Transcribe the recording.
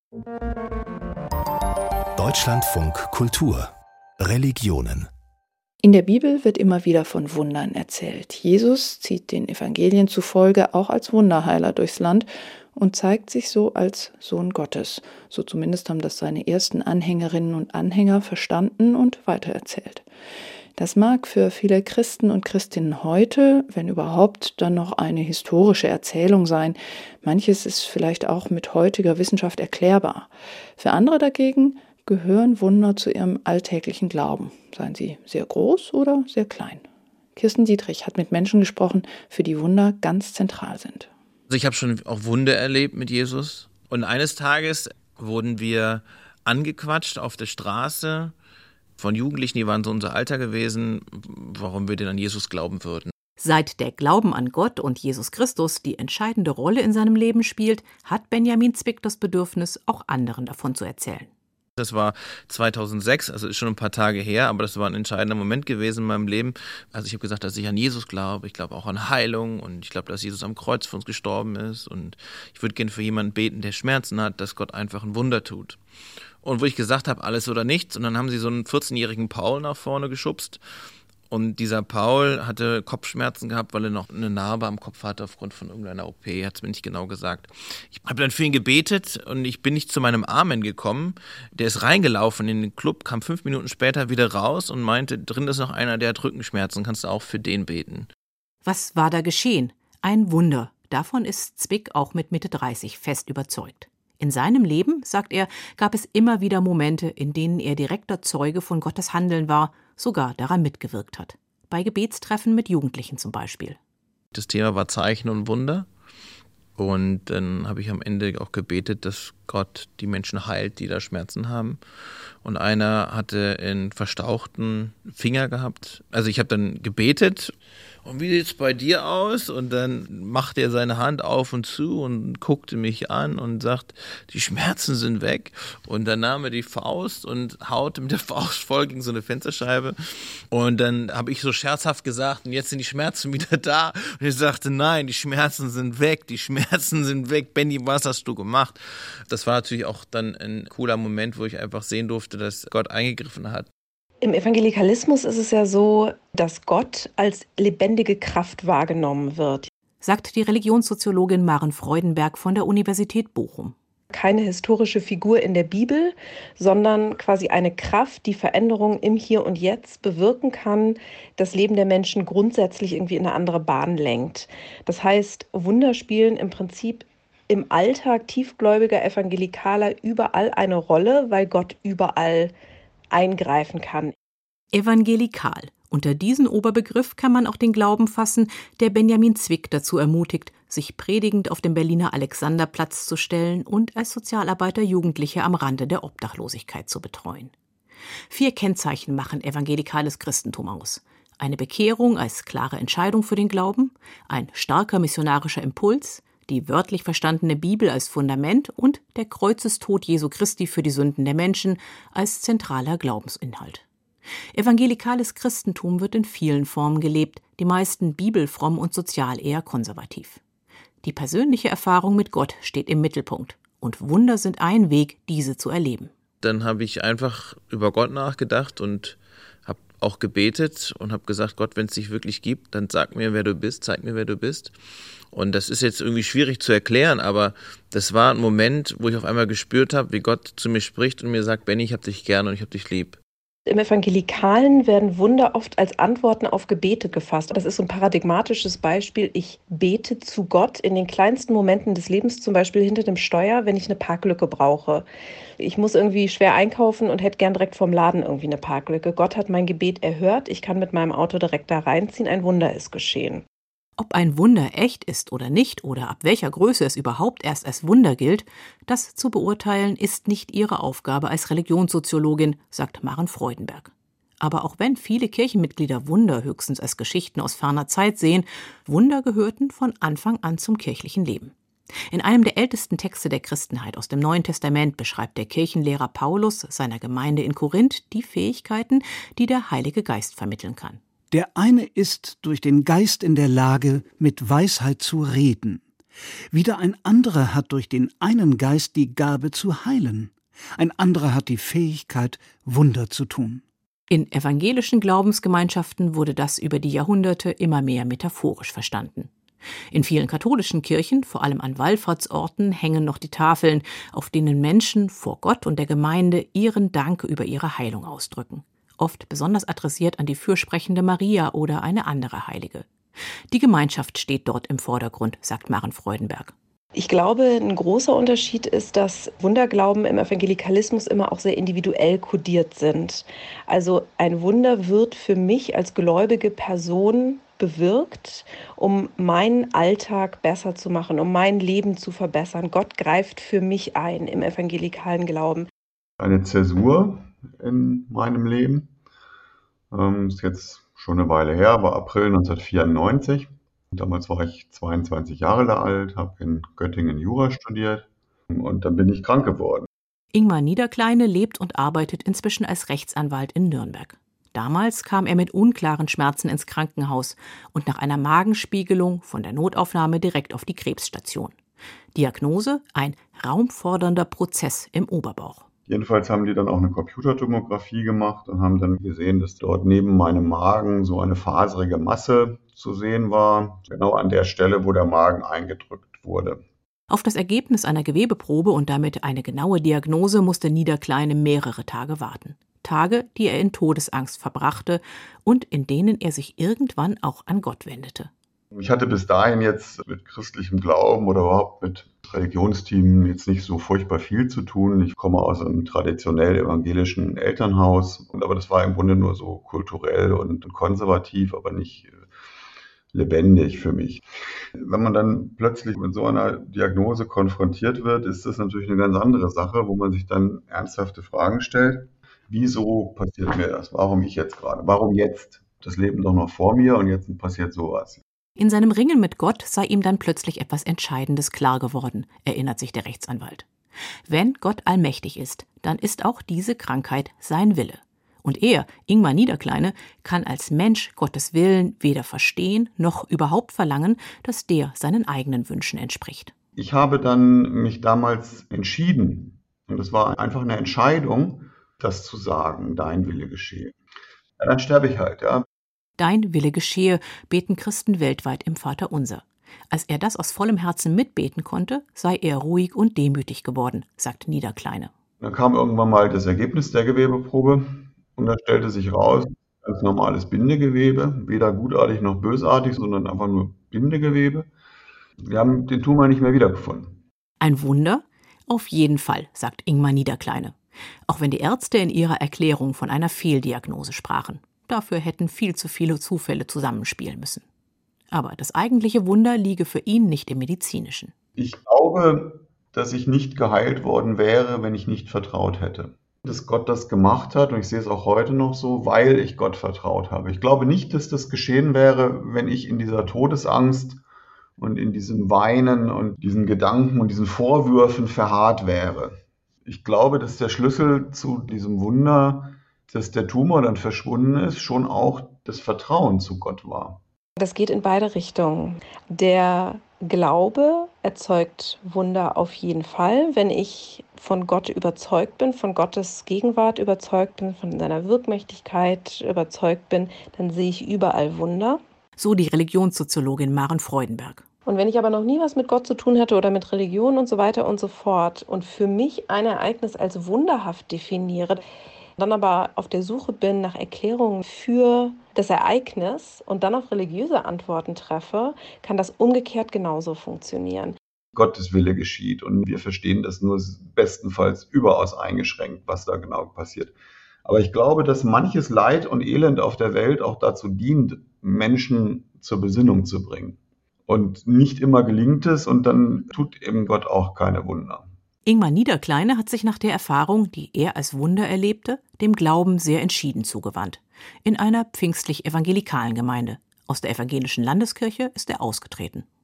Deutschlandfunk Kultur Religionen. In der Bibel wird immer wieder von Wundern erzählt. Jesus zieht den Evangelien zufolge auch als Wunderheiler durchs Land und zeigt sich so als Sohn Gottes. So zumindest haben das seine ersten Anhängerinnen und Anhänger verstanden und weitererzählt. Das mag für viele Christen und Christinnen heute, wenn überhaupt, dann noch eine historische Erzählung sein. Manches ist vielleicht auch mit heutiger Wissenschaft erklärbar. Für andere dagegen gehören Wunder zu ihrem alltäglichen Glauben, seien sie sehr groß oder sehr klein. Kirsten Dietrich hat mit Menschen gesprochen, für die Wunder ganz zentral sind. Also ich habe schon auch Wunder erlebt mit Jesus. Und eines Tages wurden wir angequatscht auf der Straße von Jugendlichen, die waren so unser Alter gewesen, warum wir denn an Jesus glauben würden. Seit der Glauben an Gott und Jesus Christus die entscheidende Rolle in seinem Leben spielt, hat Benjamin Zwick das Bedürfnis, auch anderen davon zu erzählen. Das war 2006, also ist schon ein paar Tage her, aber das war ein entscheidender Moment gewesen in meinem Leben. Also ich habe gesagt, dass ich an Jesus glaube, ich glaube auch an Heilung und ich glaube, dass Jesus am Kreuz für uns gestorben ist und ich würde gerne für jemanden beten, der Schmerzen hat, dass Gott einfach ein Wunder tut. Und wo ich gesagt habe, alles oder nichts, und dann haben sie so einen 14-jährigen Paul nach vorne geschubst. Und dieser Paul hatte Kopfschmerzen gehabt, weil er noch eine Narbe am Kopf hatte aufgrund von irgendeiner OP, hat es mir nicht genau gesagt. Ich habe dann für ihn gebetet und ich bin nicht zu meinem Amen gekommen. Der ist reingelaufen in den Club, kam 5 Minuten später wieder raus und meinte, drin ist noch einer, der hat Rückenschmerzen, kannst du auch für den beten. Was war da geschehen? Ein Wunder. Davon ist Zwick auch mit Mitte 30 fest überzeugt. In seinem Leben, sagt er, gab es immer wieder Momente, in denen er direkter Zeuge von Gottes Handeln war, sogar daran mitgewirkt hat. Bei Gebetstreffen mit Jugendlichen zum Beispiel. Das Thema war Zeichen und Wunder. Und dann habe ich am Ende auch gebetet, dass Gott die Menschen heilt, die da Schmerzen haben. Und einer hatte einen verstauchten Finger gehabt. Also ich habe dann gebetet. Und wie sieht es bei dir aus? Und dann machte er seine Hand auf und zu und guckte mich an und sagt, die Schmerzen sind weg. Und dann nahm er die Faust und haute mit der Faust voll gegen so eine Fensterscheibe. Und dann habe ich so scherzhaft gesagt, und jetzt sind die Schmerzen wieder da. Und er sagte, nein, die Schmerzen sind weg, die Schmerzen sind weg. Benny, was hast du gemacht? Das war natürlich auch dann ein cooler Moment, wo ich einfach sehen durfte, dass Gott eingegriffen hat. Im Evangelikalismus ist es ja so, dass Gott als lebendige Kraft wahrgenommen wird, sagt die Religionssoziologin Maren Freudenberg von der Universität Bochum. Keine historische Figur in der Bibel, sondern quasi eine Kraft, die Veränderungen im Hier und Jetzt bewirken kann, das Leben der Menschen grundsätzlich irgendwie in eine andere Bahn lenkt. Das heißt, Wunder spielen im Prinzip im Alltag tiefgläubiger Evangelikaler überall eine Rolle, weil Gott überall eingreifen kann. Evangelikal. Unter diesen Oberbegriff kann man auch den Glauben fassen, der Benjamin Zwick dazu ermutigt, sich predigend auf dem Berliner Alexanderplatz zu stellen und als Sozialarbeiter Jugendliche am Rande der Obdachlosigkeit zu betreuen. 4 Kennzeichen machen evangelikales Christentum aus. Eine Bekehrung als klare Entscheidung für den Glauben, ein starker missionarischer Impuls, die wörtlich verstandene Bibel als Fundament und der Kreuzestod Jesu Christi für die Sünden der Menschen als zentraler Glaubensinhalt. Evangelikales Christentum wird in vielen Formen gelebt, die meisten bibelfromm und sozial eher konservativ. Die persönliche Erfahrung mit Gott steht im Mittelpunkt und Wunder sind ein Weg, diese zu erleben. Dann habe ich einfach über Gott nachgedacht und habe auch gebetet und habe gesagt, Gott, wenn es dich wirklich gibt, dann sag mir, wer du bist, zeig mir, wer du bist. Und das ist jetzt irgendwie schwierig zu erklären, aber das war ein Moment, wo ich auf einmal gespürt habe, wie Gott zu mir spricht und mir sagt, Benny, ich habe dich gern und ich habe dich lieb. Im Evangelikalen werden Wunder oft als Antworten auf Gebete gefasst. Das ist so ein paradigmatisches Beispiel. Ich bete zu Gott in den kleinsten Momenten des Lebens, zum Beispiel hinter dem Steuer, wenn ich eine Parklücke brauche. Ich muss irgendwie schwer einkaufen und hätte gern direkt vom Laden irgendwie eine Parklücke. Gott hat mein Gebet erhört. Ich kann mit meinem Auto direkt da reinziehen. Ein Wunder ist geschehen. Ob ein Wunder echt ist oder nicht oder ab welcher Größe es überhaupt erst als Wunder gilt, das zu beurteilen, ist nicht ihre Aufgabe als Religionssoziologin, sagt Maren Freudenberg. Aber auch wenn viele Kirchenmitglieder Wunder höchstens als Geschichten aus ferner Zeit sehen, Wunder gehörten von Anfang an zum kirchlichen Leben. In einem der ältesten Texte der Christenheit aus dem Neuen Testament beschreibt der Kirchenlehrer Paulus seiner Gemeinde in Korinth die Fähigkeiten, die der Heilige Geist vermitteln kann. Der eine ist durch den Geist in der Lage, mit Weisheit zu reden. Wieder ein anderer hat durch den einen Geist die Gabe zu heilen. Ein anderer hat die Fähigkeit, Wunder zu tun. In evangelischen Glaubensgemeinschaften wurde das über die Jahrhunderte immer mehr metaphorisch verstanden. In vielen katholischen Kirchen, vor allem an Wallfahrtsorten, hängen noch die Tafeln, auf denen Menschen vor Gott und der Gemeinde ihren Dank über ihre Heilung ausdrücken. Oft besonders adressiert an die fürsprechende Maria oder eine andere Heilige. Die Gemeinschaft steht dort im Vordergrund, sagt Maren Freudenberg. Ich glaube, ein großer Unterschied ist, dass Wunderglauben im Evangelikalismus immer auch sehr individuell kodiert sind. Also ein Wunder wird für mich als gläubige Person bewirkt, um meinen Alltag besser zu machen, um mein Leben zu verbessern. Gott greift für mich ein im evangelikalen Glauben. Eine Zäsur in meinem Leben, ist jetzt schon eine Weile her, war April 1994. Damals war ich 22 Jahre alt, habe in Göttingen Jura studiert und dann bin ich krank geworden. Ingmar Niederkleine lebt und arbeitet inzwischen als Rechtsanwalt in Nürnberg. Damals kam er mit unklaren Schmerzen ins Krankenhaus und nach einer Magenspiegelung von der Notaufnahme direkt auf die Krebsstation. Diagnose: ein raumfordernder Prozess im Oberbauch. Jedenfalls haben die dann auch eine Computertomographie gemacht und haben dann gesehen, dass dort neben meinem Magen so eine faserige Masse zu sehen war, genau an der Stelle, wo der Magen eingedrückt wurde. Auf das Ergebnis einer Gewebeprobe und damit eine genaue Diagnose musste Niederkleine mehrere Tage warten. Tage, die er in Todesangst verbrachte und in denen er sich irgendwann auch an Gott wendete. Ich hatte bis dahin jetzt mit christlichem Glauben oder überhaupt mit Religionsteam jetzt nicht so furchtbar viel zu tun. Ich komme aus einem traditionell evangelischen Elternhaus, aber das war im Grunde nur so kulturell und konservativ, aber nicht lebendig für mich. Wenn man dann plötzlich mit so einer Diagnose konfrontiert wird, ist das natürlich eine ganz andere Sache, wo man sich dann ernsthafte Fragen stellt. Wieso passiert mir das? Warum ich jetzt gerade? Warum jetzt? Das Leben doch noch vor mir und jetzt passiert sowas. In seinem Ringen mit Gott sei ihm dann plötzlich etwas Entscheidendes klar geworden, erinnert sich der Rechtsanwalt. Wenn Gott allmächtig ist, dann ist auch diese Krankheit sein Wille. Und er, Ingmar Niederkleine, kann als Mensch Gottes Willen weder verstehen noch überhaupt verlangen, dass der seinen eigenen Wünschen entspricht. Ich habe dann mich damals entschieden, und es war einfach eine Entscheidung, das zu sagen, dein Wille geschehe. Ja, dann sterbe ich halt, ja. Dein Wille geschehe, beten Christen weltweit im Vaterunser. Als er das aus vollem Herzen mitbeten konnte, sei er ruhig und demütig geworden, sagt Niederkleine. Dann kam irgendwann mal das Ergebnis der Gewebeprobe und da stellte sich raus, ganz normales Bindegewebe, weder gutartig noch bösartig, sondern einfach nur Bindegewebe. Wir haben den Tumor nicht mehr wiedergefunden. Ein Wunder? Auf jeden Fall, sagt Ingmar Niederkleine. Auch wenn die Ärzte in ihrer Erklärung von einer Fehldiagnose sprachen. Dafür hätten viel zu viele Zufälle zusammenspielen müssen. Aber das eigentliche Wunder liege für ihn nicht im Medizinischen. Ich glaube, dass ich nicht geheilt worden wäre, wenn ich nicht vertraut hätte. Dass Gott das gemacht hat, und ich sehe es auch heute noch so, weil ich Gott vertraut habe. Ich glaube nicht, dass das geschehen wäre, wenn ich in dieser Todesangst und in diesem Weinen und diesen Gedanken und diesen Vorwürfen verharrt wäre. Ich glaube, dass der Schlüssel zu diesem Wunder, dass der Tumor dann verschwunden ist, schon auch das Vertrauen zu Gott war. Das geht in beide Richtungen. Der Glaube erzeugt Wunder auf jeden Fall. Wenn ich von Gott überzeugt bin, von Gottes Gegenwart überzeugt bin, von seiner Wirkmächtigkeit überzeugt bin, dann sehe ich überall Wunder. So die Religionssoziologin Maren Freudenberg. Und wenn ich aber noch nie was mit Gott zu tun hatte oder mit Religion und so weiter und so fort und für mich ein Ereignis als wunderhaft definiere, dann aber auf der Suche bin nach Erklärungen für das Ereignis und dann auf religiöse Antworten treffe, kann das umgekehrt genauso funktionieren. Gottes Wille geschieht und wir verstehen das nur bestenfalls überaus eingeschränkt, was da genau passiert. Aber ich glaube, dass manches Leid und Elend auf der Welt auch dazu dient, Menschen zur Besinnung zu bringen. Und nicht immer gelingt es und dann tut eben Gott auch keine Wunder. Ingmar Niederkleine hat sich nach der Erfahrung, die er als Wunder erlebte, dem Glauben sehr entschieden zugewandt. In einer pfingstlich-evangelikalen Gemeinde. Aus der evangelischen Landeskirche ist er ausgetreten.